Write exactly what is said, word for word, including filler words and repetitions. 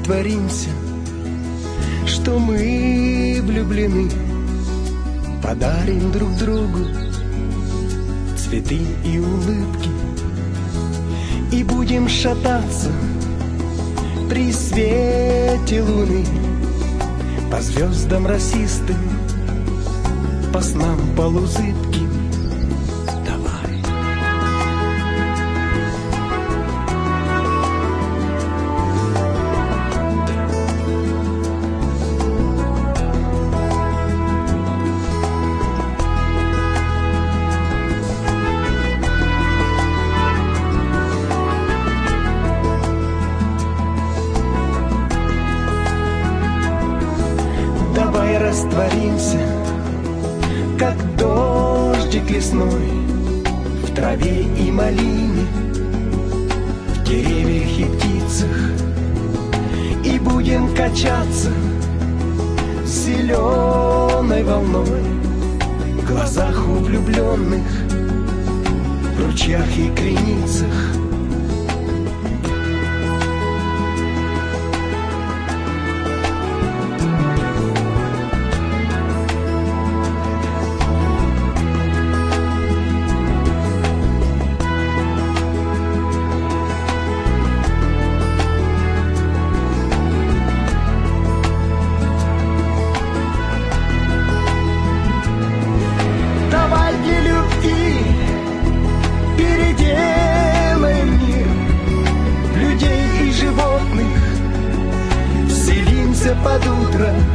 притворимся, что мы влюблены, подарим друг другу цветы и улыбки и будем шататься при свете луны по звездам росистым, по снам полузыбким. Растворимся, как дождик лесной, в траве и малине, в деревьях и птицах, и будем качаться зеленой волной в глазах у влюбленных, в ручьях и креницах. Под утро